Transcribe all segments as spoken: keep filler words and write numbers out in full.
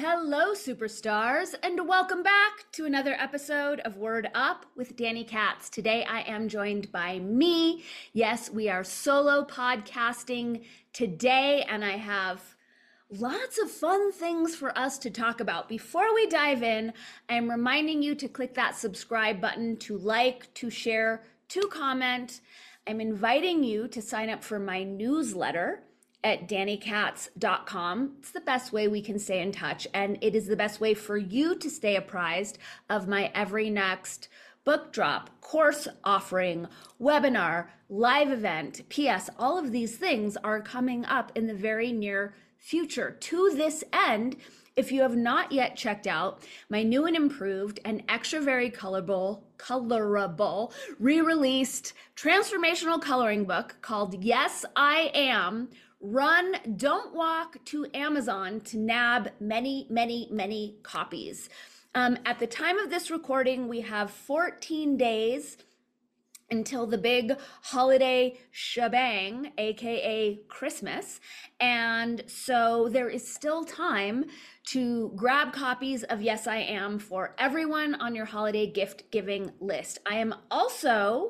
Hello, superstars, and welcome back to another episode of Word Up with Danny Katz. Today I am joined by me. Yes, we are solo podcasting today, and I have lots of fun things for us to talk about. Before we dive in, I'm reminding you to click that subscribe button, to like, to share, to comment. I'm inviting you to sign up for my newsletter at danny katz dot com. It's the best way we can stay in touch, and it is the best way for you to stay apprised of my every next book drop, course offering, webinar, live event. P S. All of these things are coming up in the very near future. To this end, if you have not yet checked out my new and improved and extra very colorable, colorable, re-released transformational coloring book called Yes, I Am, run, don't walk to Amazon to nab many, many, many copies. Um, at the time of this recording, we have fourteen days until the big holiday shebang, A K A Christmas. And so there is still time to grab copies of Yes, I Am for everyone on your holiday gift giving list. I am also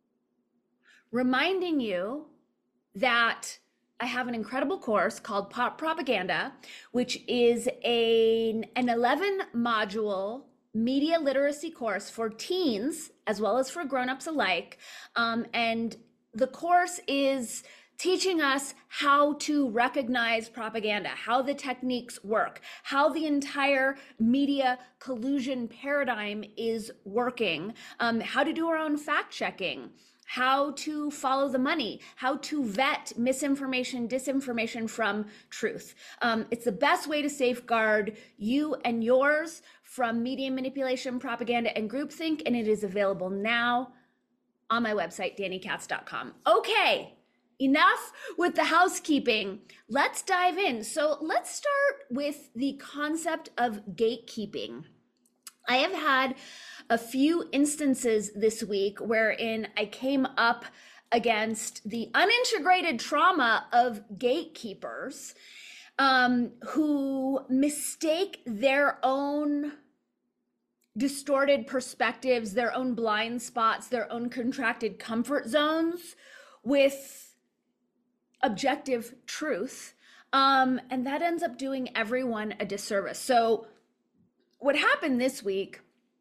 reminding you that I have an incredible course called Pop Propaganda, which is a, an eleven module media literacy course for teens as well as for grown-ups alike. Um, and the course is teaching us how to recognize propaganda, how the techniques work, how the entire media collusion paradigm is working, um, how to do our own fact checking, how to follow the money, how to vet misinformation, disinformation from truth. Um, it's the best way to safeguard you and yours from media manipulation, propaganda, and groupthink, and it is available now on my website, danny katz dot com. Okay, enough with the housekeeping. Let's dive in. So let's start with the concept of gatekeeping. I have had a few instances this week wherein I came up against the unintegrated trauma of gatekeepers um, who mistake their own distorted perspectives, their own blind spots, their own contracted comfort zones with objective truth. Um, and that ends up doing everyone a disservice. So what happened this week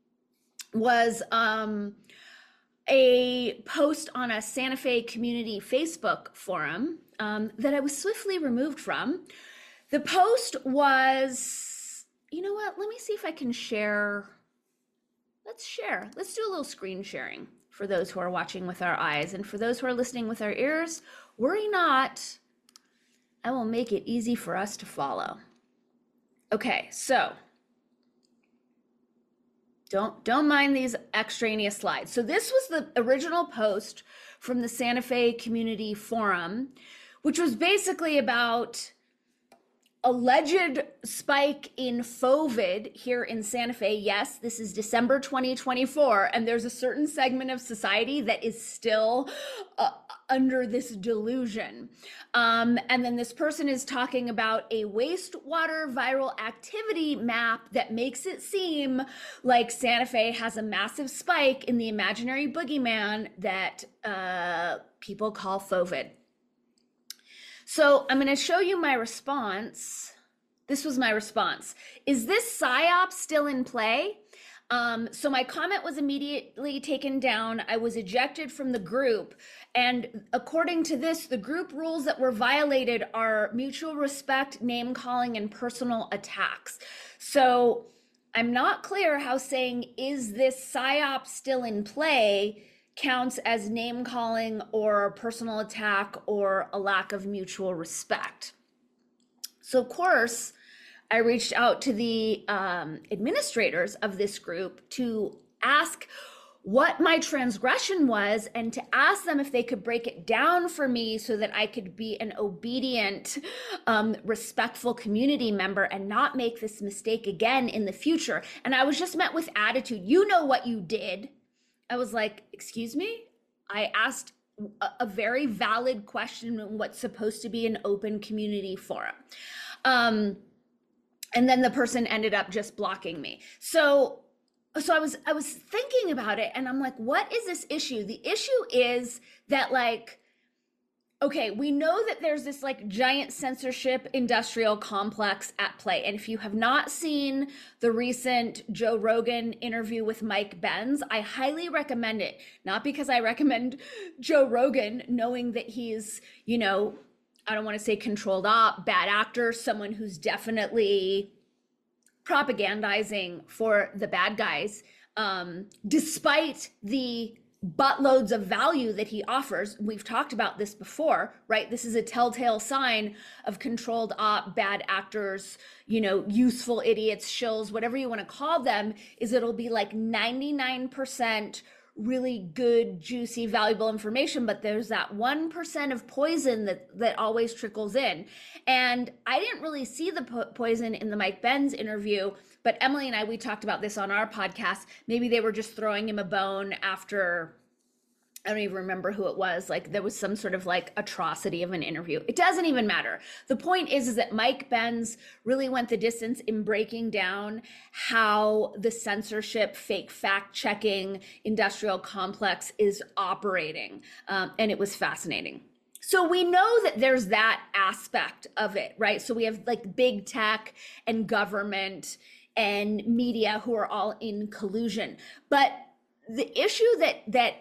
was um, a post on a Santa Fe community Facebook forum um, that I was swiftly removed from. The post was, you know what, let me see if I can share. Let's share. Let's do a little screen sharing for those who are watching with our eyes, and for those who are listening with our ears, worry not. I will make it easy for us to follow. Okay, so Don't, don't mind these extraneous slides. So this was the original post from the Santa Fe Community Forum, which was basically about alleged spike in FOVID here in Santa Fe. Yes, this is December twenty twenty-four, and there's a certain segment of society that is still uh, under this delusion. Um, and then this person is talking about a wastewater viral activity map that makes it seem like Santa Fe has a massive spike in the imaginary boogeyman that uh, people call FOVID. So I'm going to show you my response. This was my response. Is this PSYOP still in play? Um, so my comment was immediately taken down. I was ejected from the group. And according to this, the group rules that were violated are mutual respect, name calling, and personal attacks. So I'm not clear how saying, is this PSYOP still in play, counts as name calling or personal attack or a lack of mutual respect. So of course, I reached out to the um, administrators of this group to ask what my transgression was and to ask them if they could break it down for me so that I could be an obedient, um, respectful community member and not make this mistake again in the future. And I was just met with attitude. You know what you did. I was like, excuse me? I asked a, a very valid question in what's supposed to be an open community forum. Um, and then the person ended up just blocking me. So so I was I was thinking about it, and I'm like, what is this issue? The issue is that, like, okay, we know that there's this like giant censorship industrial complex at play. And if you have not seen the recent Joe Rogan interview with Mike Benz, I highly recommend it. Not because I recommend Joe Rogan, knowing that he's, you know, I don't want to say controlled op, bad actor, someone who's definitely propagandizing for the bad guys, um, despite the buttloads of value that he offers. We've talked about this before, right? This is a telltale sign of controlled op, bad actors, you know, useful idiots, shills, whatever you want to call them, is it'll be like ninety-nine percent really good, juicy, valuable information, but there's that one percent of poison that that always trickles in. And I didn't really see the po- poison in the Mike Benz interview, but Emily and I, we talked about this on our podcast. Maybe they were just throwing him a bone after, I don't even remember who it was. Like, there was some sort of like atrocity of an interview. It doesn't even matter. The point is, is that Mike Benz really went the distance in breaking down how the censorship, fake fact checking industrial complex is operating. Um, and it was fascinating. So we know that there's that aspect of it, right? So we have like big tech and government and media who are all in collusion. But the issue that that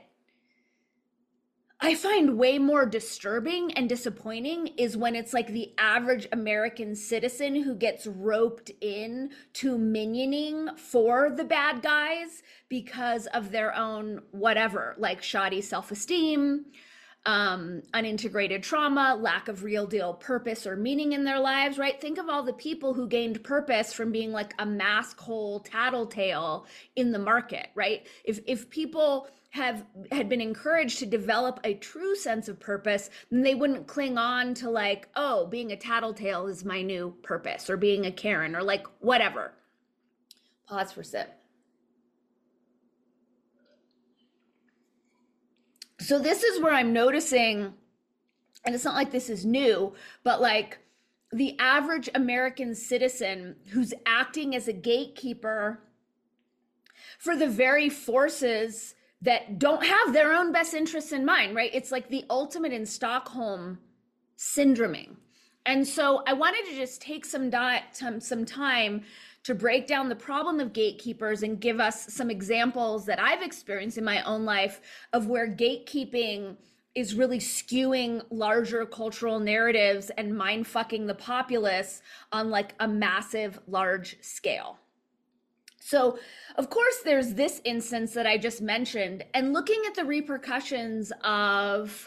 I find way more disturbing and disappointing is when it's like the average American citizen who gets roped in to minioning for the bad guys because of their own whatever, like shoddy self-esteem, um, unintegrated trauma, lack of real deal purpose or meaning in their lives, right? Think of all the people who gained purpose from being like a mask hole tattletale in the market, right? If if people have had been encouraged to develop a true sense of purpose, then they wouldn't cling on to like, oh, being a tattletale is my new purpose, or being a Karen, or like whatever. Pause for sip. So this is where I'm noticing, and it's not like this is new, but like the average American citizen who's acting as a gatekeeper for the very forces that don't have their own best interests in mind, right? It's like the ultimate in Stockholm syndroming. And so I wanted to just take some, di- some, some time to break down the problem of gatekeepers and give us some examples that I've experienced in my own life of where gatekeeping is really skewing larger cultural narratives and mind fucking the populace on like a massive, large scale. So, of course, there's this instance that I just mentioned, and looking at the repercussions of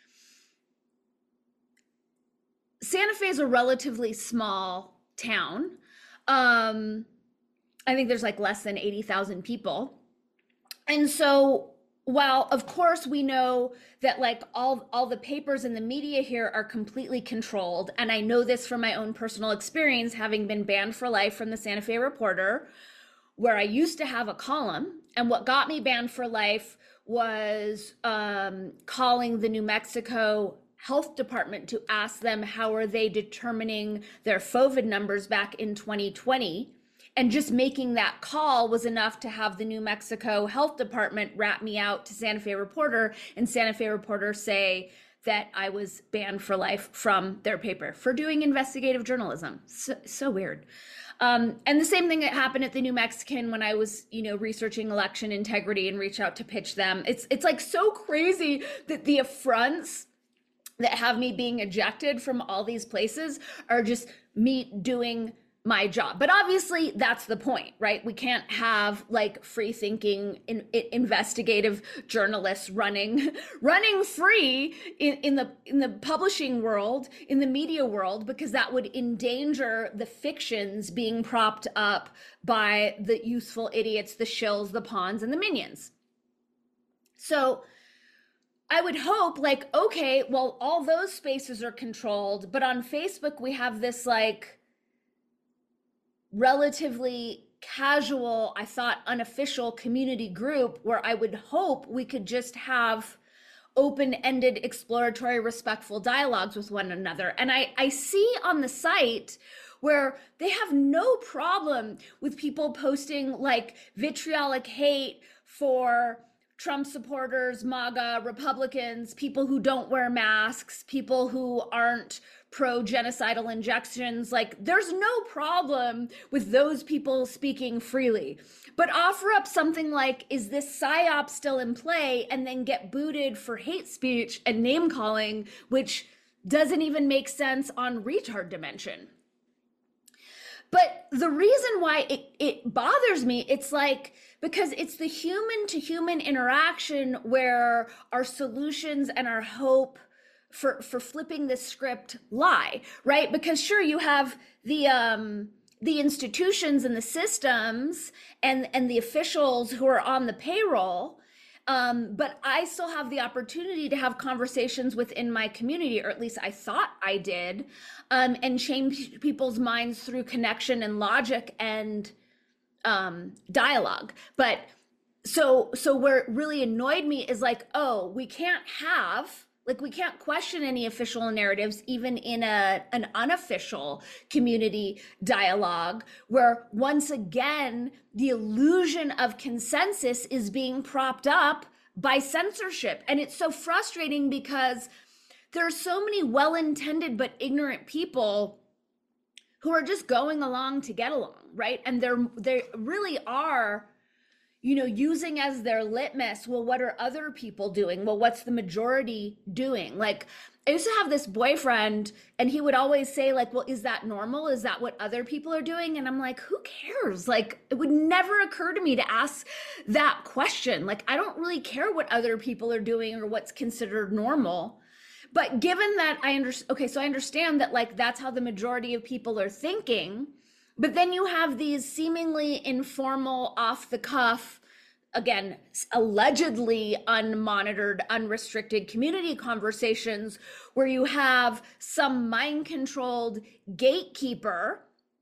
Santa Fe is a relatively small town. Um, I think there's like less than eighty thousand people. And so while of course we know that like all, all the papers and the media here are completely controlled, and I know this from my own personal experience, having been banned for life from the Santa Fe Reporter, where I used to have a column, and what got me banned for life was um, calling the New Mexico Health Department to ask them how are they determining their FOVID numbers back in twenty twenty. And just making that call was enough to have the New Mexico Health Department rat me out to Santa Fe Reporter, and Santa Fe Reporter say that I was banned for life from their paper for doing investigative journalism. So, so weird. Um, and the same thing that happened at the New Mexican when I was, you know, researching election integrity and reach out to pitch them. It's it's like so crazy that the affronts that have me being ejected from all these places are just me doing my job. But obviously that's the point, right? We can't have like free thinking in, in, investigative journalists running running free in, in the in the publishing world, in the media world, because that would endanger the fictions being propped up by the useful idiots, the shills, the pawns, and the minions. So I would hope like, okay, well, all those spaces are controlled, but on Facebook we have this like relatively casual, I thought unofficial community group where I would hope we could just have open-ended, exploratory, respectful dialogues with one another. And I, I see on the site where they have no problem with people posting like vitriolic hate for Trump supporters, MAGA, Republicans, people who don't wear masks, people who aren't pro-genocidal injections. Like, there's no problem with those people speaking freely. But offer up something like, is this PSYOP still in play? And then get booted for hate speech and name calling, which doesn't even make sense on retard dimension. But the reason why it, it bothers me, it's like, because it's the human to human interaction where our solutions and our hope for, for flipping this script lie, right? Because sure, you have the, um, the institutions and the systems and, and the officials who are on the payroll. Um, but I still have the opportunity to have conversations within my community, or at least I thought I did, um, and change people's minds through connection and logic and um, dialogue. But so, so where it really annoyed me is like, oh, we can't have, like, we can't question any official narratives, even in a an unofficial community dialogue, where once again, the illusion of consensus is being propped up by censorship. And it's so frustrating because there are so many well-intended but ignorant people who are just going along to get along, right? And they're they really are, you know, using as their litmus, well, what are other people doing? Well, what's the majority doing? Like, I used to have this boyfriend and he would always say like, well, is that normal? Is that what other people are doing? And I'm like, who cares? Like, it would never occur to me to ask that question. Like, I don't really care what other people are doing or what's considered normal. But given that I understand, okay, so I understand that like, that's how the majority of people are thinking. But then you have these seemingly informal, off the cuff, again, allegedly unmonitored, unrestricted community conversations where you have some mind-controlled gatekeeper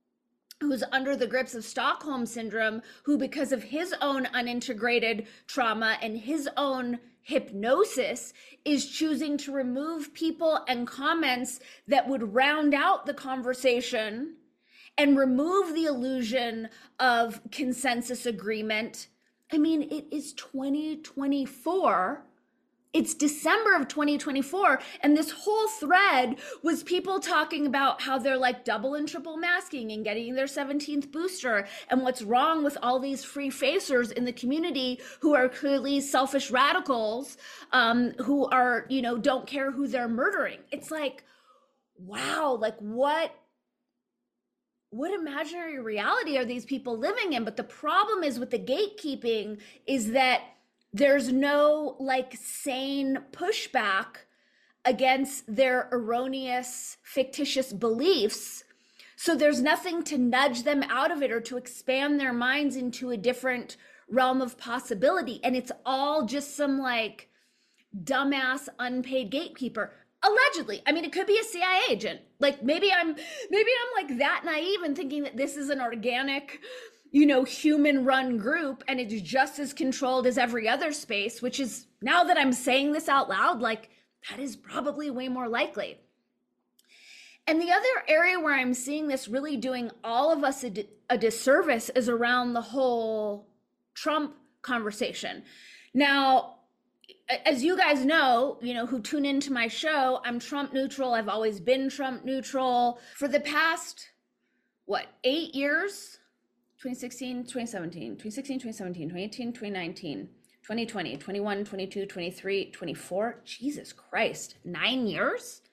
who's under the grips of Stockholm syndrome, who, because of his own unintegrated trauma and his own hypnosis, is choosing to remove people and comments that would round out the conversation and remove the illusion of consensus agreement. I mean, it is twenty twenty-four. It's December of twenty twenty-four. And this whole thread was people talking about how they're like double and triple masking and getting their seventeenth booster and what's wrong with all these free facers in the community who are clearly selfish radicals, um, who are, you know, don't care who they're murdering. It's like, wow, like what? What imaginary reality are these people living in? But the problem is with the gatekeeping is that there's no like sane pushback against their erroneous, fictitious beliefs. So there's nothing to nudge them out of it or to expand their minds into a different realm of possibility. And it's all just some like dumbass unpaid gatekeeper. Allegedly. I mean, it could be a C I A agent. Like maybe I'm, maybe I'm like that naive and thinking that this is an organic, you know, human run group and it's just as controlled as every other space, which is, now that I'm saying this out loud, like that is probably way more likely. And the other area where I'm seeing this really doing all of us a, a disservice is around the whole Trump conversation. Now, as you guys know, you know, who tune into my show, I'm Trump neutral. I've always been Trump neutral for the past, what, eight years? twenty sixteen, twenty seventeen, twenty sixteen, twenty seventeen, twenty eighteen, twenty nineteen, twenty twenty, twenty-one, twenty-two, twenty-three, twenty-four. Jesus Christ, nine years?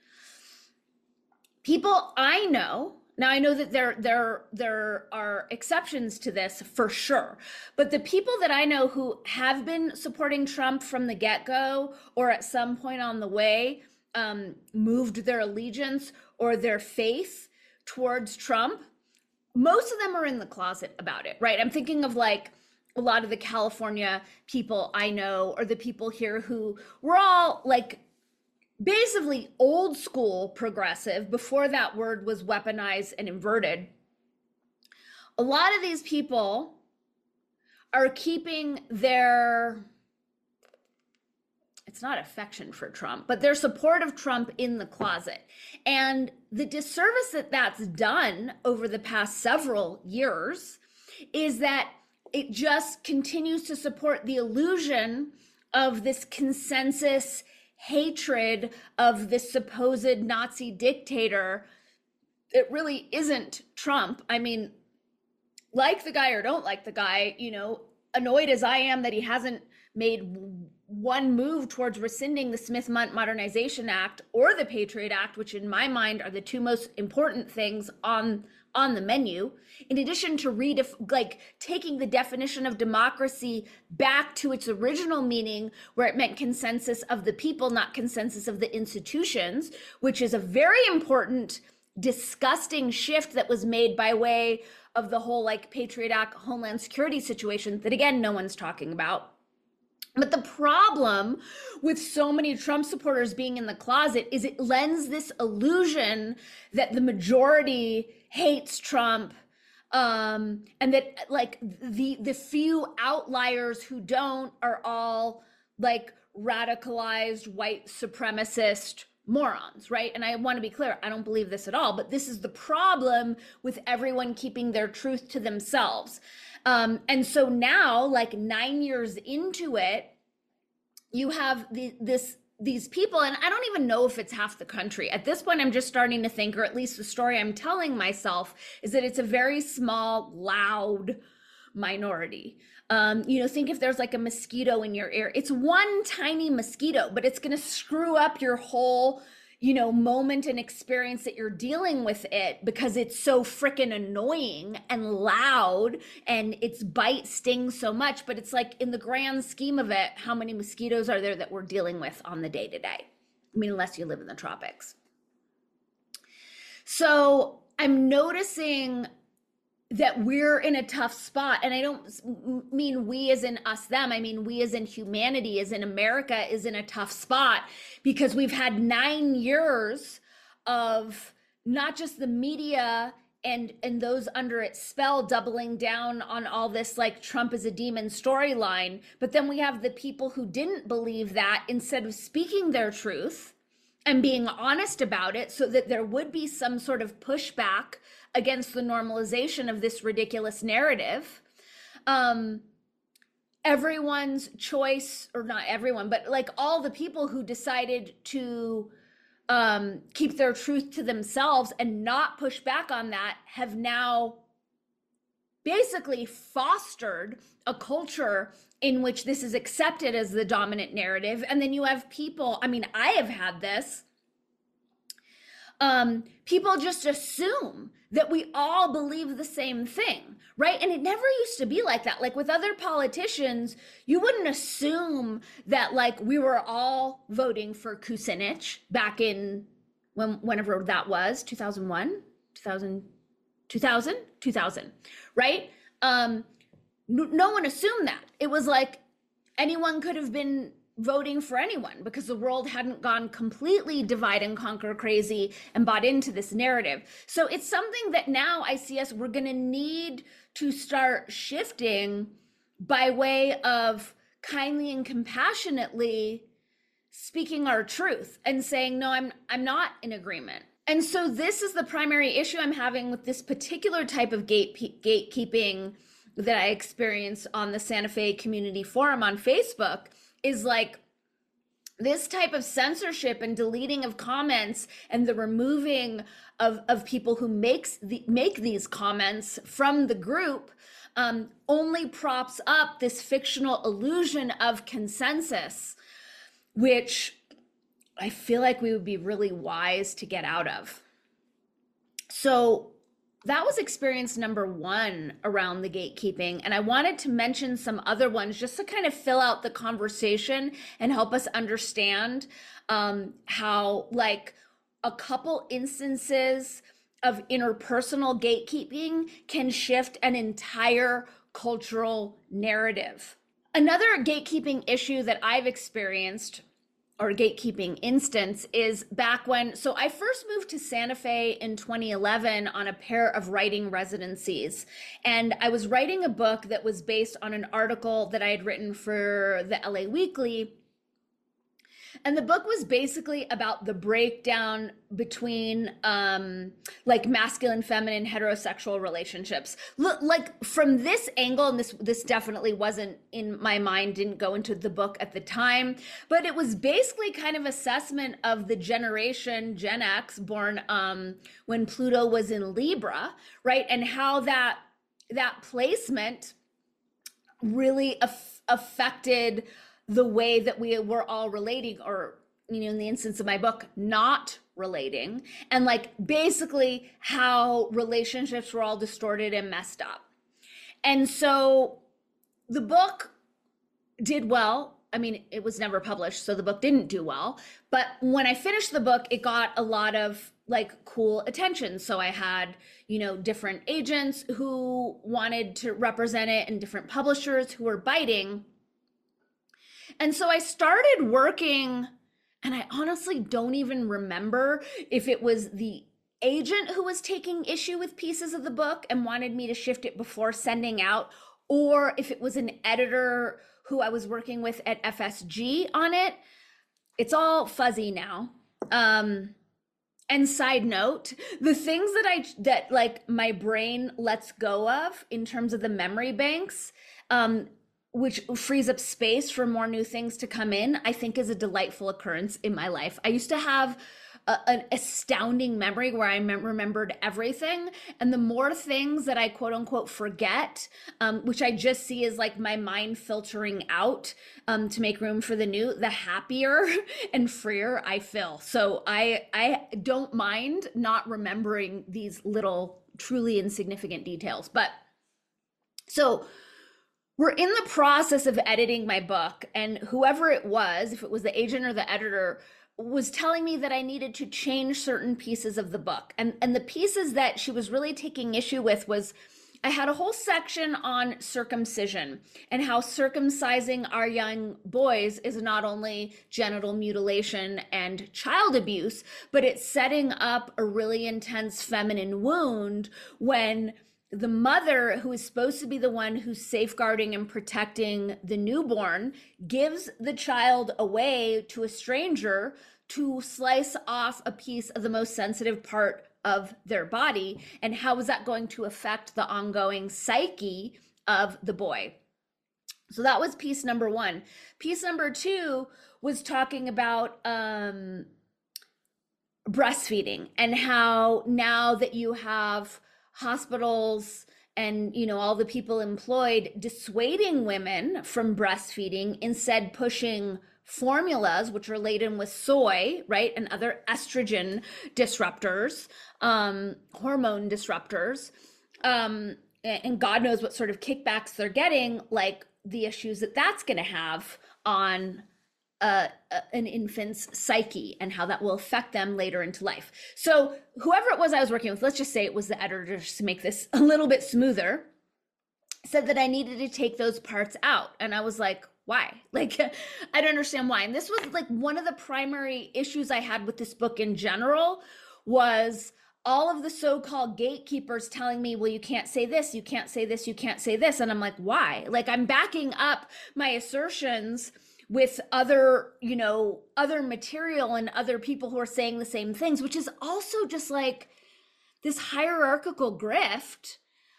People I know, now I know that there, there, there are exceptions to this for sure, but the people that I know who have been supporting Trump from the get-go or at some point on the way um, moved their allegiance or their faith towards Trump, most of them are in the closet about it, right? I'm thinking of like a lot of the California people I know or the people here who were all like basically old school progressive before that word was weaponized and inverted. A lot of these people are keeping their, it's not affection for Trump, but their support of Trump in the closet. And the disservice that that's done over the past several years is that it just continues to support the illusion of this consensus hatred of this supposed Nazi dictator. It really isn't Trump. I mean, like the guy or don't like the guy, you know, annoyed as I am that he hasn't made one move towards rescinding the Smith Modernization Act or the Patriot Act, which in my mind are the two most important things on on the menu, in addition to redef- like taking the definition of democracy back to its original meaning, where it meant consensus of the people, not consensus of the institutions, which is a very important, disgusting shift that was made by way of the whole like Patriot Act Homeland Security situation that, again, no one's talking about. But the problem with so many Trump supporters being in the closet is it lends this illusion that the majority hates Trump, um, and that like the the few outliers who don't are all like radicalized white supremacist morons, right? And I want to be clear, I don't believe this at all, but this is the problem with everyone keeping their truth to themselves. Um, and so now, like nine years into it, you have the, this these people, and I don't even know if it's half the country. At this point, I'm just starting to think, or at least the story I'm telling myself, is that it's a very small, loud minority. Um, you know, think if there's like a mosquito in your ear, it's one tiny mosquito, but it's going to screw up your whole, you know, moment and experience that you're dealing with it because it's so freaking annoying and loud and its bite stings so much. But it's like in the grand scheme of it, how many mosquitoes are there that we're dealing with on the day to day? I mean, unless you live in the tropics. So I'm noticing that we're in a tough spot. And I don't mean we as in us, them. I mean, we as in humanity, as in America, is in a tough spot because we've had nine years of not just the media and, and those under its spell doubling down on all this like Trump is a demon storyline, but then we have the people who didn't believe that, instead of speaking their truth and being honest about it so that there would be some sort of pushback against the normalization of this ridiculous narrative. Um, everyone's choice, or not everyone, but like all the people who decided to um, keep their truth to themselves and not push back on that have now basically fostered a culture in which this is accepted as the dominant narrative. And then you have people, I mean, I have had this, um, people just assume that we all believe the same thing, right? And it never used to be like that. Like with other politicians, you wouldn't assume that like we were all voting for Kucinich back in when whenever that was, two thousand one, two thousand, two thousand, two thousand, right? Um, no, no one assumed that. It was like anyone could have been voting for anyone because the world hadn't gone completely divide and conquer crazy and bought into this narrative. So it's something that now I see us, we're going to need to start shifting by way of kindly and compassionately speaking our truth and saying, no, I'm I'm not in agreement. And so this is the primary issue I'm having with this particular type of gate gatekeeping that I experienced on the Santa Fe Community Forum on Facebook, is like this type of censorship and deleting of comments and the removing of, of people who makes the, make these comments from the group um, only props up this fictional illusion of consensus, which I feel like we would be really wise to get out of. So that was experience number one around the gatekeeping. And I wanted to mention some other ones just to kind of fill out the conversation and help us understand um, how like a couple instances of interpersonal gatekeeping can shift an entire cultural narrative. Another gatekeeping issue that I've experienced, or gatekeeping instance, is back when, so I first moved to Santa Fe in twenty eleven on a pair of writing residencies. And I was writing a book that was based on an article that I had written for the L A Weekly And the book was basically about the breakdown between um, like masculine, feminine, heterosexual relationships. Look, like from this angle, and this this definitely wasn't in my mind, didn't go into the book at the time, but it was basically kind of assessment of the generation Gen X born um, when Pluto was in Libra, right? And how that that placement really af- affected the way that we were all relating, or, you know, in the instance of my book, not relating, and like basically how relationships were all distorted and messed up. And so the book did well. I mean, it was never published, so the book didn't do well. But when I finished the book, it got a lot of like cool attention. So I had, you know, different agents who wanted to represent it and different publishers who were biting. And so I started working, and I honestly don't even remember if it was the agent who was taking issue with pieces of the book and wanted me to shift it before sending out, or if it was an editor who I was working with at F S G on it. It's all fuzzy now. Um, and side note, the things that I, that like my brain lets go of in terms of the memory banks, um, which frees up space for more new things to come in, I think is a delightful occurrence in my life. I used to have a, an astounding memory where I mem- remembered everything. And the more things that I quote unquote forget, um, which I just see as like my mind filtering out um, to make room for the new, the happier and freer I feel. So I, I don't mind not remembering these little truly insignificant details. But so we're in the process of editing my book, and whoever it was, if it was the agent or the editor, was telling me that I needed to change certain pieces of the book. And, and the pieces that she was really taking issue with was, I had a whole section on circumcision and how circumcising our young boys is not only genital mutilation and child abuse, but it's setting up a really intense feminine wound when the mother, who is supposed to be the one who's safeguarding and protecting the newborn, gives the child away to a stranger to slice off a piece of the most sensitive part of their body. And how is that going to affect the ongoing psyche of the boy? So that was piece number one. Piece number two was talking about um, breastfeeding, and how now that you have hospitals and, you know, all the people employed dissuading women from breastfeeding, instead pushing formulas which are laden with soy, right, and other estrogen disruptors, um, hormone disruptors, um, and God knows what sort of kickbacks they're getting, like the issues that that's going to have on Uh, an infant's psyche and how that will affect them later into life. So whoever it was I was working with, let's just say it was the editor, just to make this a little bit smoother, said that I needed to take those parts out. And I was like, why? Like, I don't understand why. And this was like one of the primary issues I had with this book in general, was all of the so-called gatekeepers telling me, well, you can't say this, you can't say this, you can't say this. And I'm like, why? Like, I'm backing up my assertions with other, you know, other material and other people who are saying the same things, which is also just like this hierarchical grift,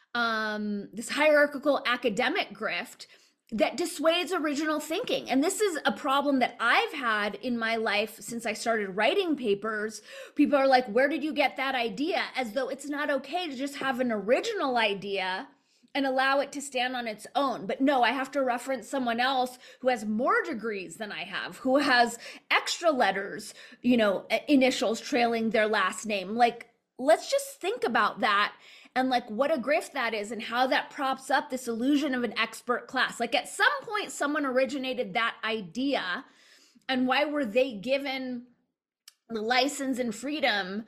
um, this hierarchical academic grift that dissuades original thinking. And this is a problem that I've had in my life since I started writing papers. People are like, where did you get that idea? As though it's not okay to just have an original idea and allow it to stand on its own. But no, I have to reference someone else who has more degrees than I have, who has extra letters, you know, initials trailing their last name. Like, let's just think about that, and like what a grift that is, and how that props up this illusion of an expert class. Like, at some point, someone originated that idea, and why were they given the license and freedom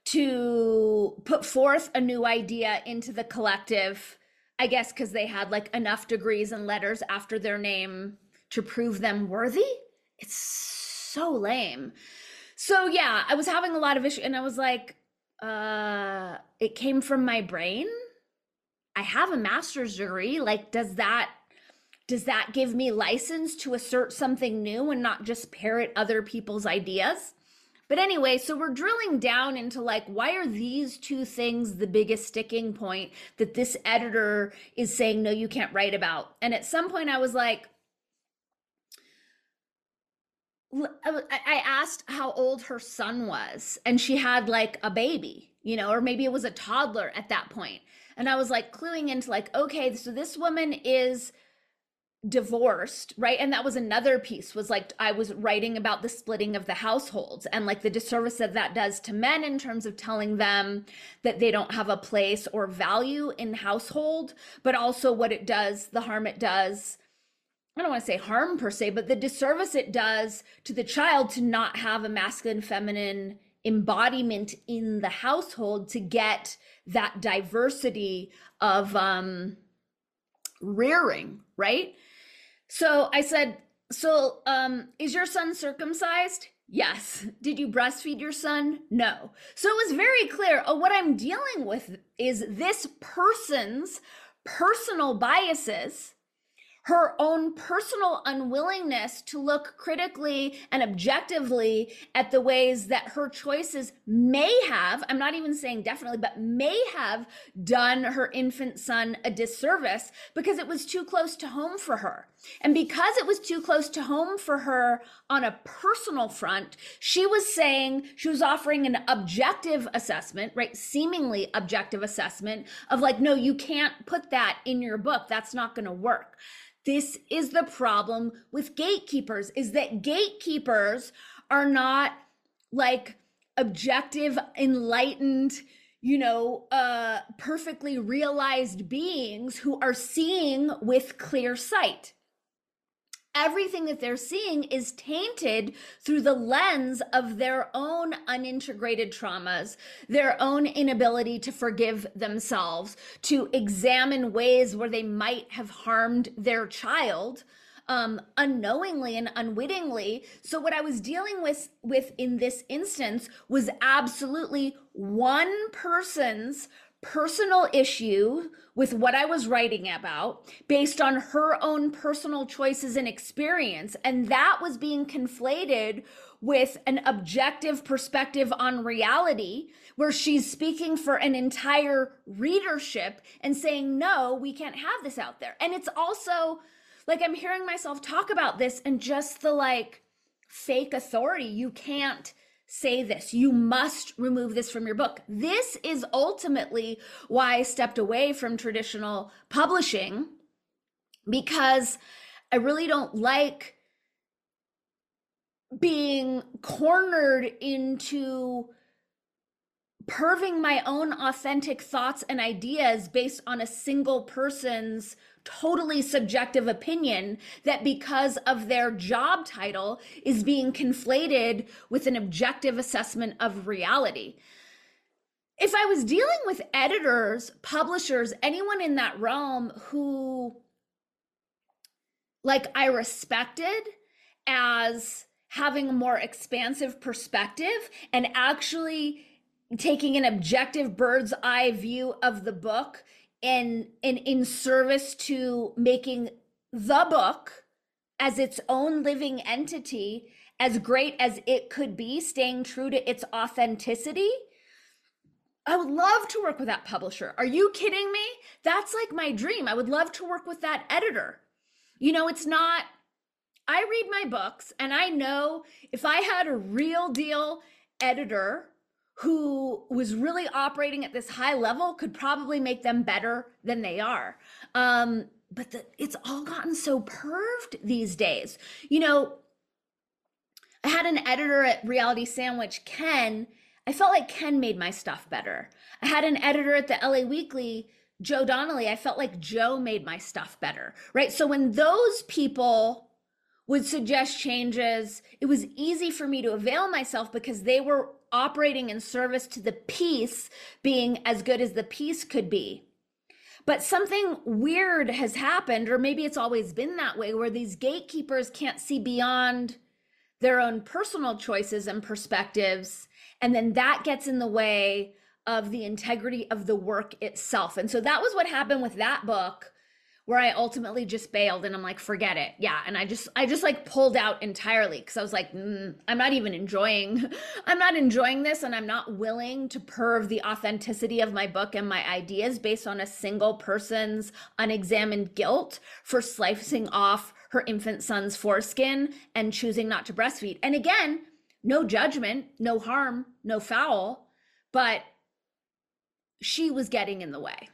to put forth a new idea into the collective? I guess because they had like enough degrees and letters after their name to prove them worthy. It's so lame. So yeah, I was having a lot of issues, and I was like, uh, it came from my brain. I have a master's degree. Like, does that does that give me license to assert something new and not just parrot other people's ideas? But anyway, so we're drilling down into like, why are these two things the biggest sticking point that this editor is saying, no, you can't write about? And at some point I was like, I asked how old her son was, and she had like a baby, you know, or maybe it was a toddler at that point. And I was like cluing into like, okay, so this woman is divorced, right? And that was another piece, was like I was writing about the splitting of the households and like the disservice that that does to men in terms of telling them that they don't have a place or value in household, but also what it does, the harm it does. I don't want to say harm per se, but the disservice it does to the child to not have a masculine feminine embodiment in the household to get that diversity of um, rearing, right? So I said, so um, is your son circumcised? Yes. Did you breastfeed your son? No. So it was very clear, oh, what I'm dealing with is this person's personal biases, her own personal unwillingness to look critically and objectively at the ways that her choices may have, I'm not even saying definitely, but may have done her infant son a disservice because it was too close to home for her. And because it was too close to home for her on a personal front, she was saying, she was offering an objective assessment, right? Seemingly objective assessment of like, no, you can't put that in your book. That's not going to work. This is the problem with gatekeepers, is that gatekeepers are not like objective, enlightened, you know, uh, perfectly realized beings who are seeing with clear sight. Everything that they're seeing is tainted through the lens of their own unintegrated traumas, their own inability to forgive themselves, to examine ways where they might have harmed their child um, unknowingly and unwittingly. So what I was dealing with, with in this instance was absolutely one person's personal issue with what I was writing about based on her own personal choices and experience. And that was being conflated with an objective perspective on reality, where she's speaking for an entire readership and saying, no, we can't have this out there. And it's also like, I'm hearing myself talk about this and just the like fake authority. You can't say this. You must remove this from your book. This is ultimately why I stepped away from traditional publishing, because I really don't like being cornered into perving my own authentic thoughts and ideas based on a single person's totally subjective opinion that, because of their job title, is being conflated with an objective assessment of reality. If I was dealing with editors, publishers, anyone in that realm who, like, I respected as having a more expansive perspective and actually taking an objective bird's eye view of the book and, and in service to making the book as its own living entity, as great as it could be, staying true to its authenticity, I would love to work with that publisher. Are you kidding me? That's like my dream. I would love to work with that editor. You know, it's not, I read my books and I know if I had a real deal editor who was really operating at this high level, could probably make them better than they are. Um, but the, it's all gotten so perved these days. You know, I had an editor at Reality Sandwich, Ken. I felt like Ken made my stuff better. I had an editor at the L A Weekly, Joe Donnelly. I felt like Joe made my stuff better, right? So when those people would suggest changes, it was easy for me to avail myself because they were operating in service to the piece being as good as the piece could be. But something weird has happened, or maybe it's always been that way, where these gatekeepers can't see beyond their own personal choices and perspectives. And then that gets in the way of the integrity of the work itself. And so that was what happened with that book, where I ultimately just bailed and I'm like, forget it. Yeah. And I just, I just like pulled out entirely because I was like, mm, I'm not even enjoying, I'm not enjoying this. And I'm not willing to perv the authenticity of my book and my ideas based on a single person's unexamined guilt for slicing off her infant son's foreskin and choosing not to breastfeed. And again, no judgment, no harm, no foul, but she was getting in the way.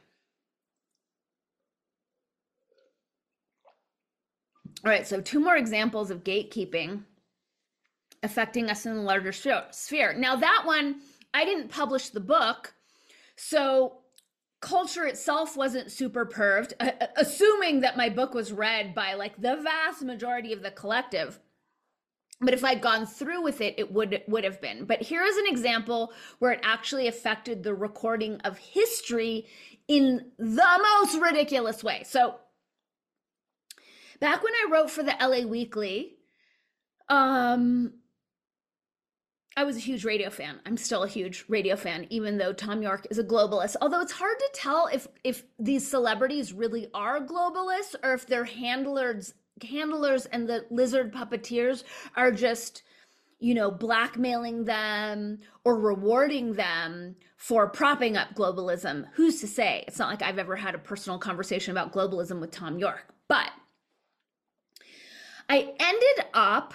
All right, so two more examples of gatekeeping affecting us in the larger sphere. Now that one, I didn't publish the book, so culture itself wasn't super perved, assuming that my book was read by like the vast majority of the collective. But if I'd gone through with it, it would would have been. But here is an example where it actually affected the recording of history in the most ridiculous way. So back when I wrote for the L A Weekly, um, I was a huge radio fan. I'm still a huge radio fan, even though Thom Yorke is a globalist. Although it's hard to tell if if these celebrities really are globalists or if their handlers handlers and the lizard puppeteers are just, you know, blackmailing them or rewarding them for propping up globalism. Who's to say? It's not like I've ever had a personal conversation about globalism with Thom Yorke. But I ended up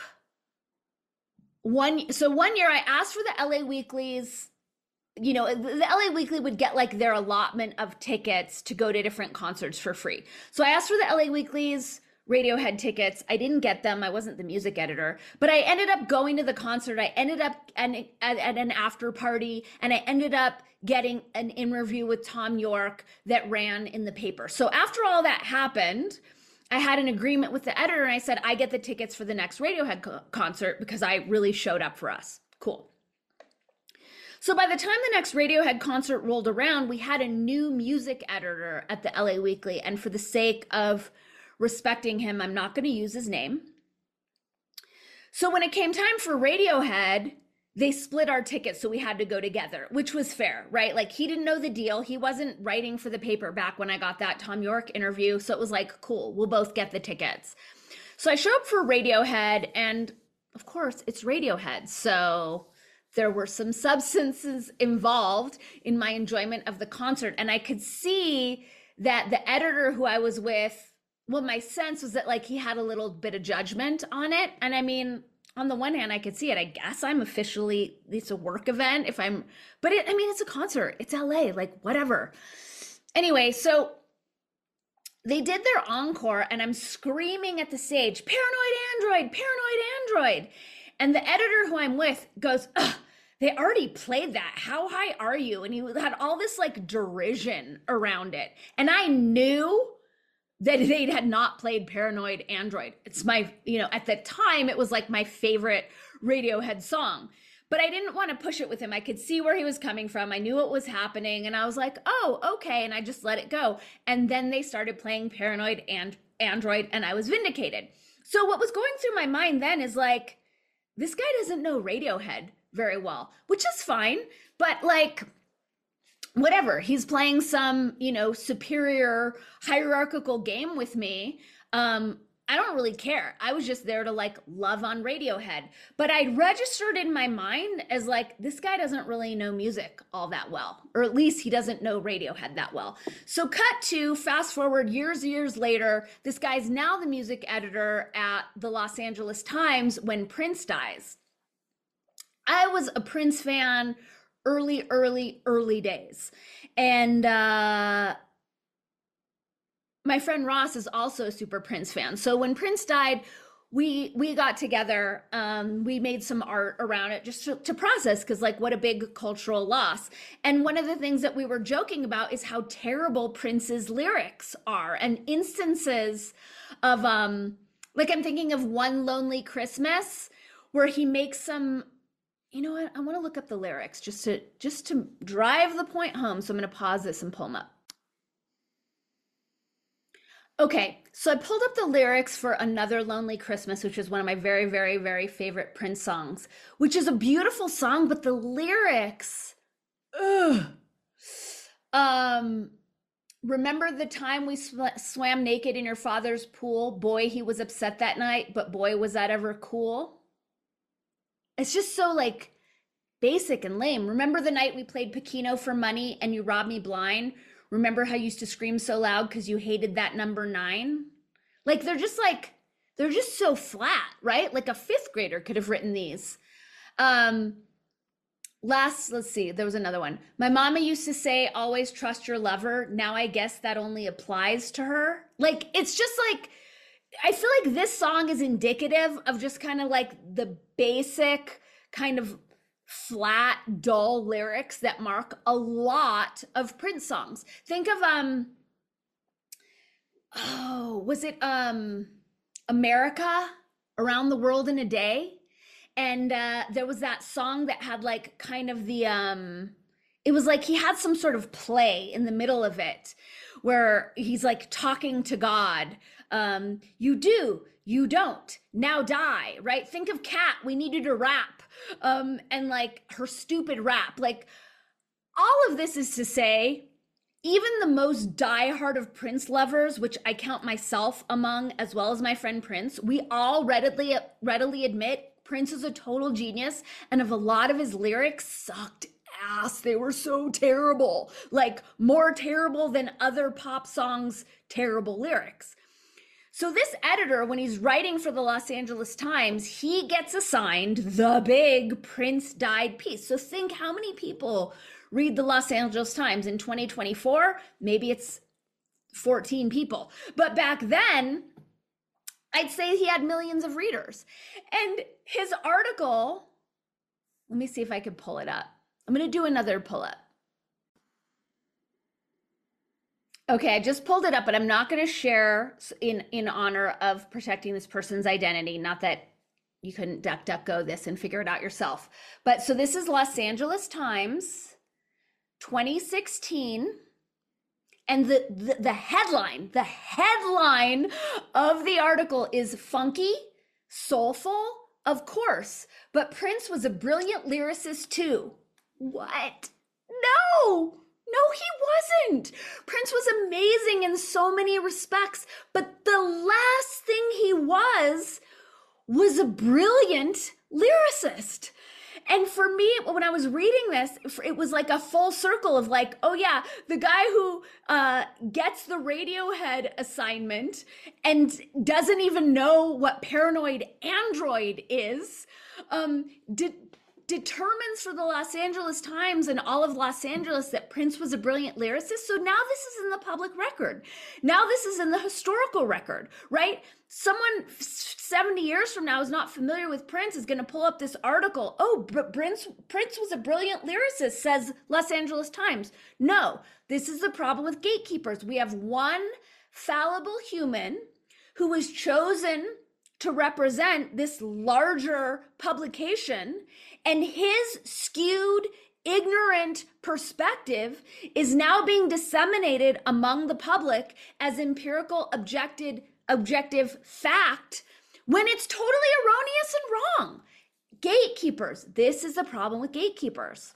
one, so one year I asked for the L A Weeklies, you know, the L A Weekly would get like their allotment of tickets to go to different concerts for free. So I asked for the L A Weeklies Radiohead tickets. I didn't get them. I wasn't the music editor, but I ended up going to the concert. I ended up at, at, at an after party, and I ended up getting an interview with Thom Yorke that ran in the paper. So after all that happened, I had an agreement with the editor, and I said, I get the tickets for the next Radiohead co- concert because I really showed up for us. Cool. So by the time the next Radiohead concert rolled around, we had a new music editor at the L A Weekly, and for the sake of respecting him, I'm not going to use his name. So when it came time for Radiohead, they split our tickets, so we had to go together, which was fair, right? Like, he didn't know the deal. He wasn't writing for the paper back when I got that Thom Yorke interview, so it was like, cool, we'll both get the tickets. So I show up for Radiohead, and of course, it's Radiohead, so there were some substances involved in my enjoyment of the concert, and I could see that the editor who I was with, well, my sense was that like he had a little bit of judgment on it. And I mean, on the one hand, I could see it. I guess I'm officially, it's a work event if I'm, but it, I mean, it's a concert. It's L A, like whatever. Anyway, so they did their encore and I'm screaming at the stage, paranoid android, paranoid android. And the editor who I'm with goes, ugh, they already played that. How high are you? And he had all this like derision around it. And I knew that they had not played Paranoid Android. It's my, you know, at the time, it was like my favorite Radiohead song. But I didn't want to push it with him. I could see where he was coming from. I knew what was happening. And I was like, oh, okay. And I just let it go. And then they started playing Paranoid and Android, and I was vindicated. So what was going through my mind then is like, this guy doesn't know Radiohead very well, which is fine. But like, whatever, he's playing some, you know, superior hierarchical game with me. Um, I don't really care. I was just there to like love on Radiohead. But I registered in my mind as like, this guy doesn't really know music all that well, or at least he doesn't know Radiohead that well. So cut to fast forward years, years later, this guy's now the music editor at the Los Angeles Times when Prince dies. I was a Prince fan early, early, early days. And uh, my friend Ross is also a super Prince fan. So when Prince died, we we got together. Um, we made some art around it just to, to process, because like what a big cultural loss. And one of the things that we were joking about is how terrible Prince's lyrics are, and instances of, um, like I'm thinking of One Lonely Christmas, where he makes some, you know what? I want to look up the lyrics just to just to drive the point home. So I'm going to pause this and pull them up. Okay, so I pulled up the lyrics for Another Lonely Christmas, which is one of my very, very, very favorite Prince songs, which is a beautiful song, but the lyrics, ugh, um, remember the time we sw- swam naked in your father's pool? Boy, he was upset that night, but boy, was that ever cool. It's just so like basic and lame. Remember the night we played Pacino for money and you robbed me blind? Remember how you used to scream so loud because you hated that number nine? Like they're just like, they're just so flat, right? Like a fifth grader could have written these. Um, last, let's see, there was another one. My mama used to say, always trust your lover. Now I guess that only applies to her. Like, it's just like, I feel like this song is indicative of just kind of like the basic kind of flat, dull lyrics that mark a lot of Prince songs. Think of, um, oh, was it um, America, Around the World in a Day? And uh, there was that song that had like kind of the, um, it was like he had some sort of play in the middle of it where he's like talking to God. Um, you do, you don't, now die, right? Think of Cat, we needed to rap. Um, and like her stupid rap. Like all of this is to say, even the most diehard of Prince lovers, which I count myself among, as well as my friend Prince, we all readily readily admit Prince is a total genius, and of a lot of his lyrics sucked ass. They were so terrible, like more terrible than other pop songs' terrible lyrics. So this editor, when he's writing for the Los Angeles Times, he gets assigned the big Prince died piece. So think how many people read the Los Angeles Times in twenty twenty-four? Maybe it's fourteen people. But back then, I'd say he had millions of readers. And his article, let me see if I could pull it up. I'm going to do another pull up. Okay, I just pulled it up, but I'm not going to share in, in honor of protecting this person's identity. Not that you couldn't duck, duck, go this and figure it out yourself. But so this is Los Angeles Times, twenty sixteen. And the, the, the headline, the headline of the article is funky, soulful, of course, but Prince was a brilliant lyricist too. What? No! No, he wasn't. Prince was amazing in so many respects, but the last thing he was was a brilliant lyricist. And for me, when I was reading this, it was like a full circle of like, oh yeah, the guy who uh, gets the Radiohead assignment and doesn't even know what Paranoid Android is, um, did determines for the Los Angeles Times and all of Los Angeles that Prince was a brilliant lyricist. So now this is in the public record. Now this is in the historical record, right? Someone seventy years from now is not familiar with Prince is going to pull up this article. Oh, but Prince, Prince was a brilliant lyricist, says Los Angeles Times. No, this is the problem with gatekeepers. We have one fallible human who was chosen to represent this larger publication, and his skewed, ignorant perspective is now being disseminated among the public as empirical, objected, objective fact when it's totally erroneous and wrong. Gatekeepers. This is the problem with gatekeepers.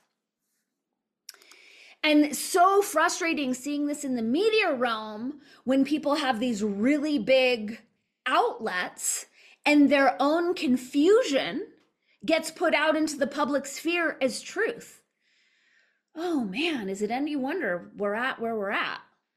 And so frustrating seeing this in the media realm when people have these really big outlets and their own confusion gets put out into the public sphere as truth. Oh man, is it any wonder we're at where we're at?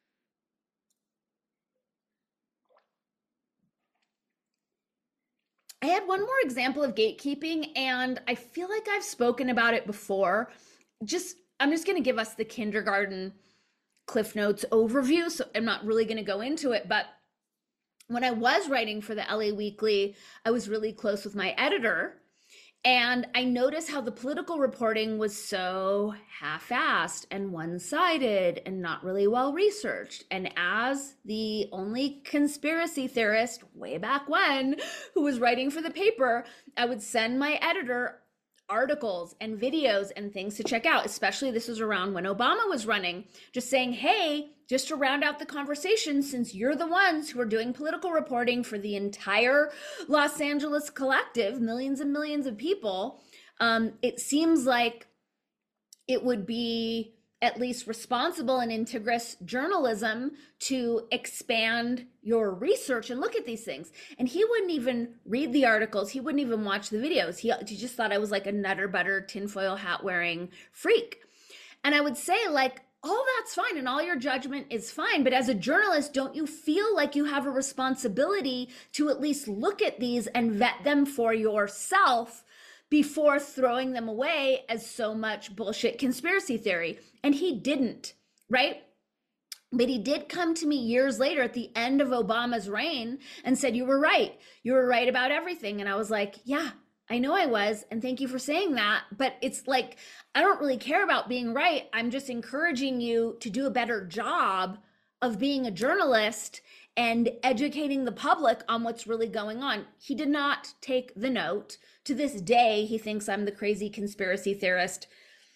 I had one more example of gatekeeping, and I feel like I've spoken about it before. Just, I'm just going to give us the kindergarten Cliff Notes overview, so I'm not really going to go into it, but when I was writing for the L A Weekly, I was really close with my editor, and I noticed how the political reporting was so half-assed and one-sided and not really well researched. And as the only conspiracy theorist way back when who was writing for the paper, I would send my editor articles and videos and things to check out, especially this was around when Obama was running, just saying, hey, just to round out the conversation, since you're the ones who are doing political reporting for the entire Los Angeles collective, millions and millions of people, um, it seems like it would be at least responsible and integrous journalism to expand your research and look at these things. And he wouldn't even read the articles. He wouldn't even watch the videos. He, he just thought I was like a nutter butter tinfoil hat wearing freak. And I would say, like, all that's fine and all your judgment is fine. But as a journalist, don't you feel like you have a responsibility to at least look at these and vet them for yourself before throwing them away as so much bullshit conspiracy theory? And he didn't, right? But he did come to me years later at the end of Obama's reign and said, you were right. You were right about everything. And I was like, yeah, I know I was. And thank you for saying that. But it's like, I don't really care about being right. I'm just encouraging you to do a better job of being a journalist and educating the public on what's really going on. He did not take the note. To this day, he thinks I'm the crazy conspiracy theorist.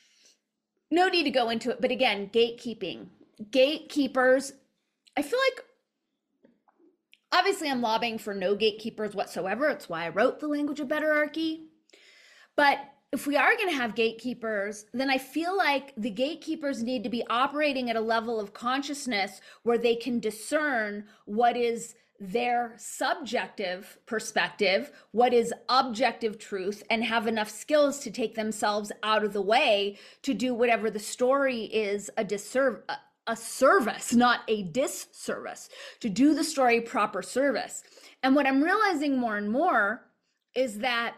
No need to go into it. But again, gatekeeping. Gatekeepers, I feel like, obviously I'm lobbying for no gatekeepers whatsoever. It's why I wrote The Language of Betterarchy. But if we are going to have gatekeepers, then I feel like the gatekeepers need to be operating at a level of consciousness where they can discern what is their subjective perspective, what is objective truth, and have enough skills to take themselves out of the way to do whatever the story is a disservice, a service, not a disservice, to do the story proper service. And what I'm realizing more and more is that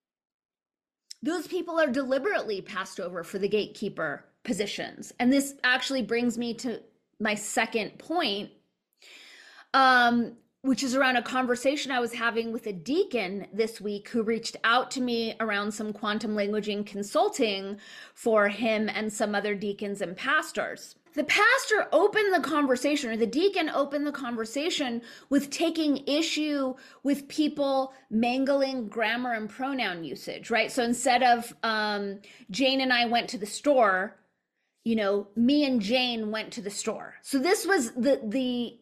those people are deliberately passed over for the gatekeeper positions. And this actually brings me to my second point, um, which is around a conversation I was having with a deacon this week who reached out to me around some quantum languaging consulting for him and some other deacons and pastors. The pastor opened the conversation, or the deacon opened the conversation with taking issue with people mangling grammar and pronoun usage, right? So instead of um, Jane and I went to the store, you know, me and Jane went to the store. So this was the the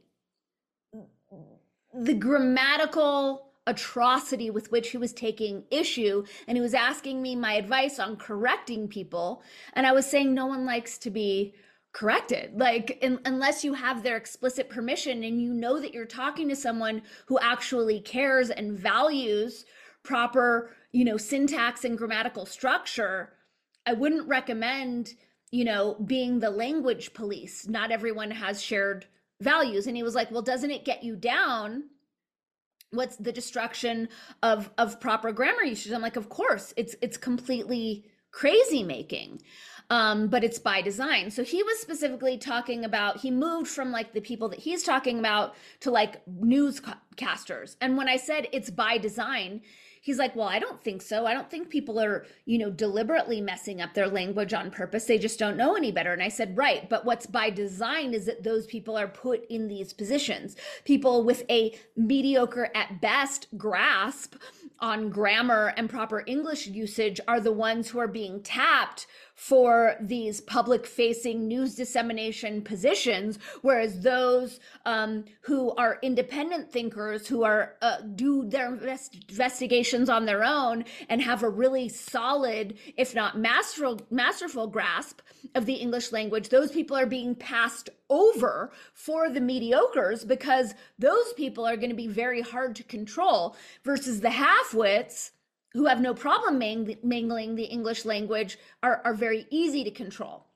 the grammatical atrocity with which he was taking issue, and he was asking me my advice on correcting people, and I was saying no one likes to be corrected, like in, unless you have their explicit permission and you know that you're talking to someone who actually cares and values proper, you know, syntax and grammatical structure. I wouldn't recommend, you know, being the language police. Not everyone has shared values. And he was like, well, doesn't it get you down? What's the destruction of of proper grammar usage? I'm like, of course, it's it's completely crazy making. Um, but it's by design. So he was specifically talking about, he moved from like the people that he's talking about to like newscasters. And when I said it's by design, he's like, well, I don't think so. I don't think people are, you know, deliberately messing up their language on purpose. They just don't know any better. And I said, right. But what's by design is that those people are put in these positions. People with a mediocre at best grasp on grammar and proper English usage are the ones who are being tapped for these public facing news dissemination positions, whereas those um, who are independent thinkers, who are uh, do their invest investigations on their own and have a really solid, if not masterful, masterful grasp of the English language, those people are being passed over for the mediocres because those people are going to be very hard to control, versus the half-wits who have no problem mang mangling the English language are, are very easy to control.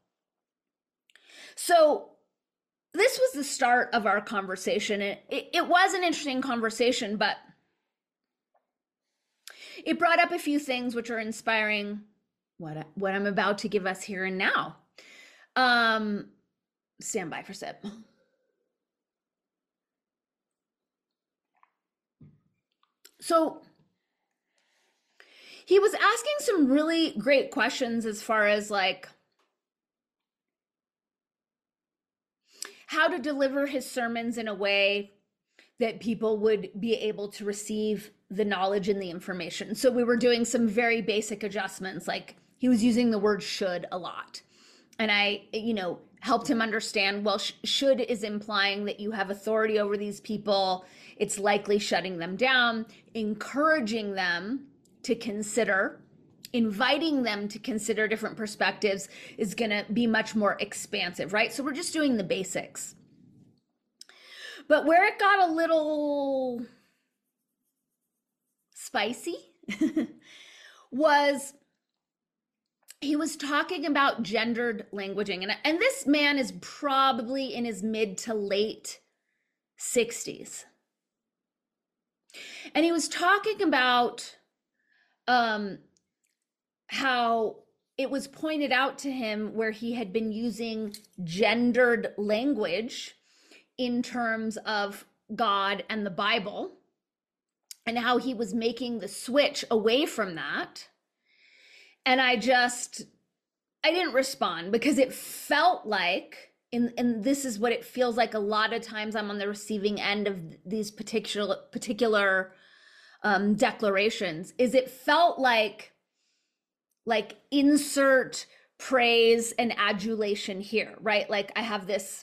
So this was the start of our conversation. It, it, it was an interesting conversation, but it brought up a few things which are inspiring what, what I'm about to give us here and now. Um, stand by for a sip. So he was asking some really great questions as far as like how to deliver his sermons in a way that people would be able to receive the knowledge and the information. So we were doing some very basic adjustments, like he was using the word should a lot. And I, you know, helped him understand, well, sh should is implying that you have authority over these people. It's likely shutting them down, encouraging them to consider inviting them to consider different perspectives is going to be much more expansive, right? So we're just doing the basics. But where it got a little spicy was he was talking about gendered languaging. And, and this man is probably in his mid to late sixties. And he was talking about um, how it was pointed out to him where he had been using gendered language in terms of God and the Bible, and how he was making the switch away from that. And I just, I didn't respond because it felt like, and, and this is what it feels like a lot of times I'm on the receiving end of these particular, particular um, declarations, is it felt like, like insert praise and adulation here, right? Like I have this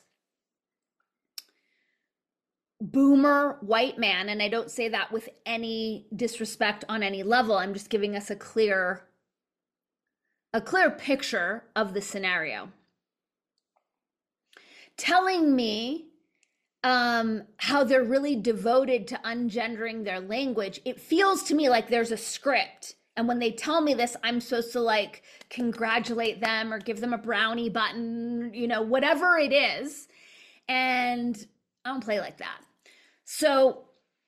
boomer white man, and I don't say that with any disrespect on any level. I'm just giving us a clear, a clear picture of the scenario. Telling me um, how they're really devoted to ungendering their language. It feels to me like there's a script. And when they tell me this, I'm supposed to like congratulate them or give them a brownie button, you know, whatever it is. And I don't play like that. So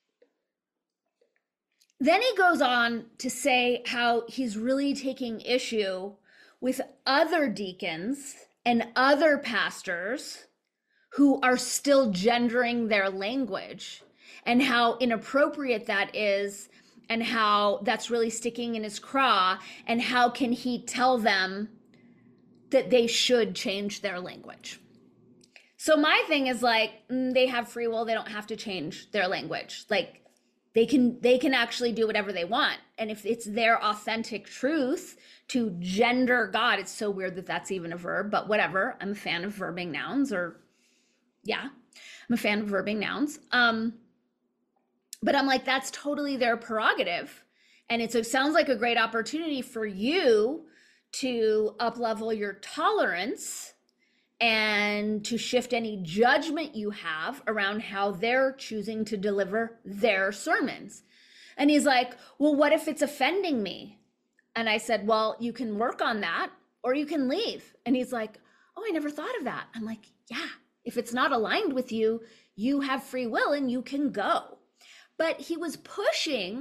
then he goes on to say how he's really taking issue with other deacons and other pastors who are still gendering their language, and how inappropriate that is, and how that's really sticking in his craw, and how can he tell them that they should change their language. So my thing is like, mm, they have free will. They don't have to change their language. Like they can, they can actually do whatever they want. And if it's their authentic truth to gender God, it's so weird that that's even a verb, but whatever. I'm a fan of verbing nouns, or yeah, I'm a fan of verbing nouns. Um, but I'm like, that's totally their prerogative. And it's, it sounds like a great opportunity for you to up-level your tolerance and to shift any judgment you have around how they're choosing to deliver their sermons. And he's like, well, what if it's offending me? And I said, well, you can work on that or you can leave. And he's like, oh, I never thought of that. I'm like, yeah, if it's not aligned with you, you have free will and you can go. But he was pushing,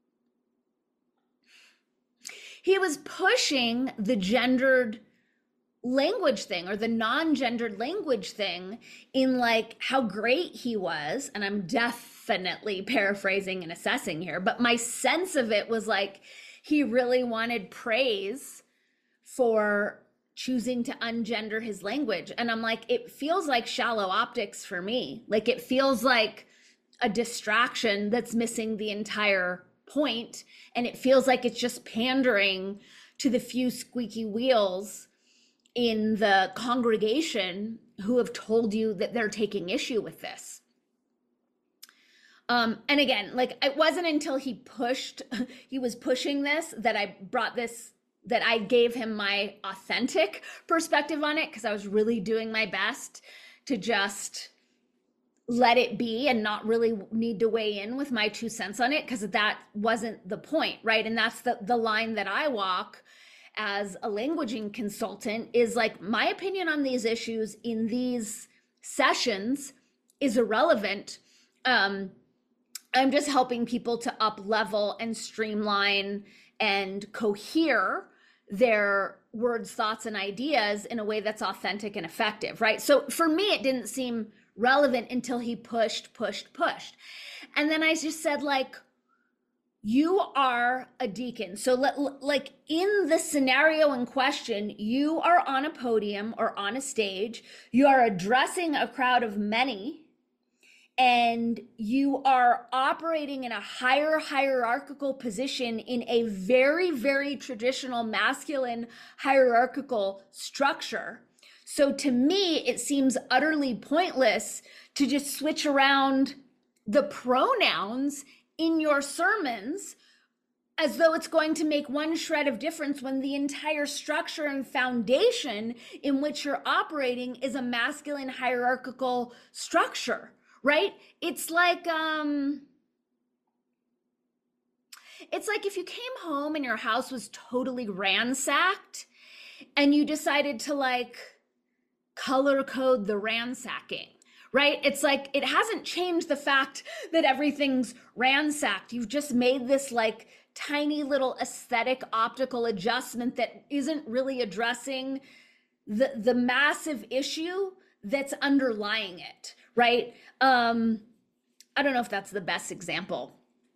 he was pushing the gendered language thing, or the non-gendered language thing, in like how great he was. And I'm definitely paraphrasing and assessing here, but my sense of it was like he really wanted praise for choosing to ungender his language. And I'm like, it feels like shallow optics for me. Like it feels like a distraction that's missing the entire point. And it feels like it's just pandering to the few squeaky wheels in the congregation who have told you that they're taking issue with this. Um, and again, like it wasn't until he pushed, he was pushing this, that I brought this, that I gave him my authentic perspective on it, because I was really doing my best to just let it be and not really need to weigh in with my two cents on it, because that wasn't the point, right? And that's the, the line that I walk as a languaging consultant, is like, my opinion on these issues in these sessions is irrelevant. Um, I'm just helping people to up level and streamline and cohere their words, thoughts, and ideas in a way that's authentic and effective, right? So for me, it didn't seem relevant until he pushed, pushed, pushed. And then I just said, like, you are a deacon. So let, like in the scenario in question, you are on a podium or on a stage, you are addressing a crowd of many, and you are operating in a higher hierarchical position in a very, very traditional masculine hierarchical structure. So to me, it seems utterly pointless to just switch around the pronouns in your sermons as though it's going to make one shred of difference when the entire structure and foundation in which you're operating is a masculine hierarchical structure, right? It's like, um, it's like if you came home and your house was totally ransacked and you decided to like color code the ransacking, right? It's like, it hasn't changed the fact that everything's ransacked. You've just made this like tiny little aesthetic optical adjustment that isn't really addressing the, the massive issue that's underlying it, right? Um, I don't know if that's the best example,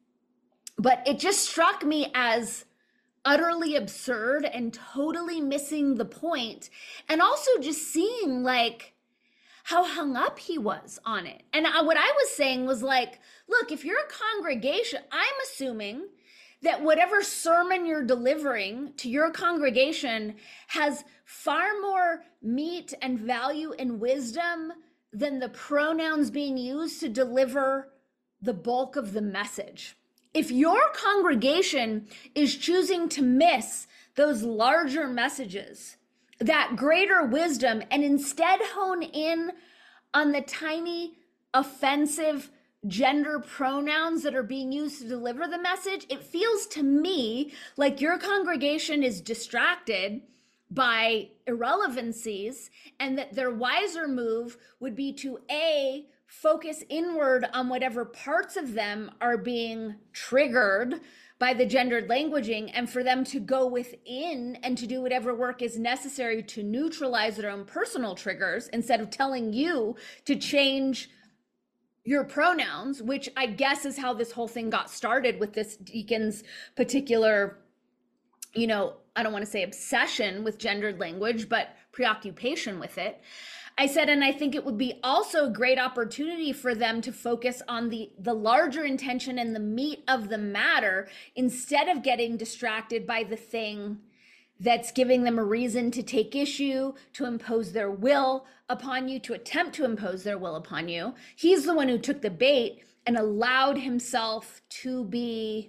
but it just struck me as utterly absurd and totally missing the point. And also just seeing like how hung up he was on it. And I, what I was saying was like, look, if you're a congregation, I'm assuming that whatever sermon you're delivering to your congregation has far more meat and value and wisdom than the pronouns being used to deliver the bulk of the message. If your congregation is choosing to miss those larger messages, that greater wisdom, and instead hone in on the tiny offensive gender pronouns that are being used to deliver the message, it feels to me like your congregation is distracted by irrelevancies, and that their wiser move would be to A, focus inward on whatever parts of them are being triggered by the gendered languaging, and for them to go within and to do whatever work is necessary to neutralize their own personal triggers, instead of telling you to change your pronouns, which I guess is how this whole thing got started with this deacon's particular, you know, I don't want to say obsession with gendered language, but preoccupation with it. I said, and I think it would be also a great opportunity for them to focus on the, the larger intention and the meat of the matter, instead of getting distracted by the thing that's giving them a reason to take issue, to impose their will upon you, to attempt to impose their will upon you. He's the one who took the bait and allowed himself to be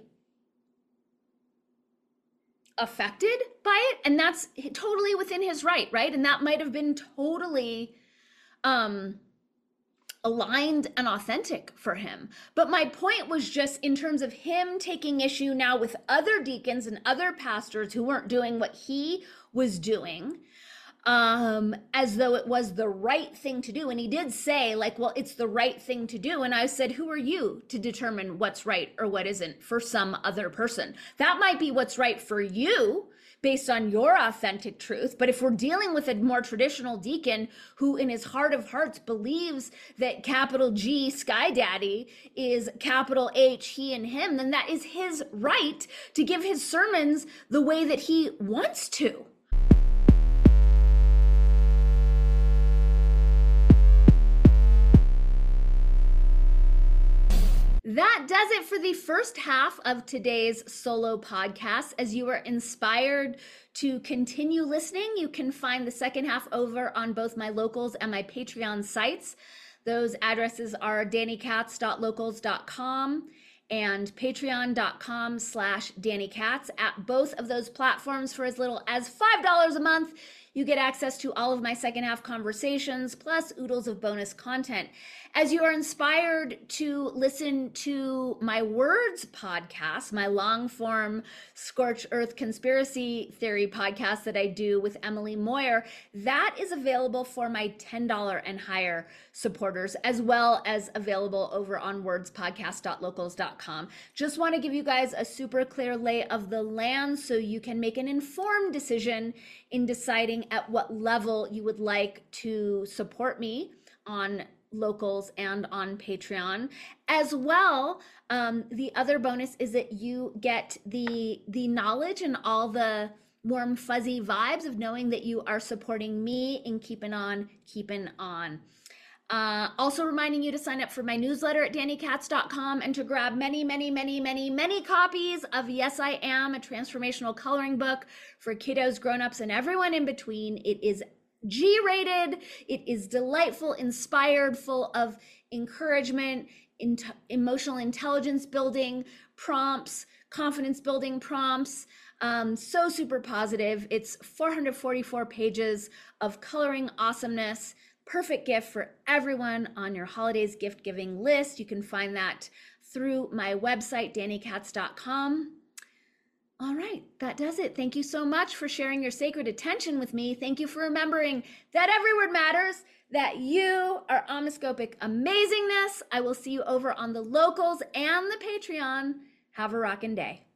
affected by it, and that's totally within his right, right? And that might have been totally um aligned and authentic for him. But my point was just in terms of him taking issue now with other deacons and other pastors who weren't doing what he was doing, um, as though it was the right thing to do. And he did say like, well, it's the right thing to do. And I said, who are you to determine what's right or what isn't for some other person? That might be what's right for you based on your authentic truth. But if we're dealing with a more traditional deacon who in his heart of hearts believes that capital G Sky Daddy is capital H he and him, then that is his right to give his sermons the way that he wants to. That does it for the first half of today's solo podcast. As you are inspired to continue listening, you can find the second half over on both my locals and my Patreon sites. Those addresses are danny katz dot locals dot com and patreon dot com slash danny katz. At both of those platforms, for as little as five dollars a month, you get access to all of my second half conversations, plus oodles of bonus content. As you are inspired to listen to my Words podcast, my long form Scorched Earth conspiracy theory podcast that I do with Emily Moyer, that is available for my ten dollars and higher supporters, as well as available over on words podcast dot locals dot com. Just want to give you guys a super clear lay of the land so you can make an informed decision in deciding at what level you would like to support me on locals and on Patreon. As well, um, the other bonus is that you get the the knowledge and all the warm fuzzy vibes of knowing that you are supporting me in keeping on keeping on. Uh, also reminding you to sign up for my newsletter at danny katz dot com and to grab many, many, many, many, many copies of Yes, I Am, a transformational coloring book for kiddos, grown-ups, and everyone in between. It is G-rated. It is delightful, inspired, full of encouragement, in, emotional intelligence building prompts, confidence building prompts. Um, so super positive. It's four hundred forty-four pages of coloring awesomeness. Perfect gift for everyone on your holidays gift giving list. You can find that through my website, danny katz dot com. All right, that does it. Thank you so much for sharing your sacred attention with me. Thank you for remembering that every word matters, that you are omniscopic amazingness. I will see you over on the locals and the Patreon. Have a rockin' day.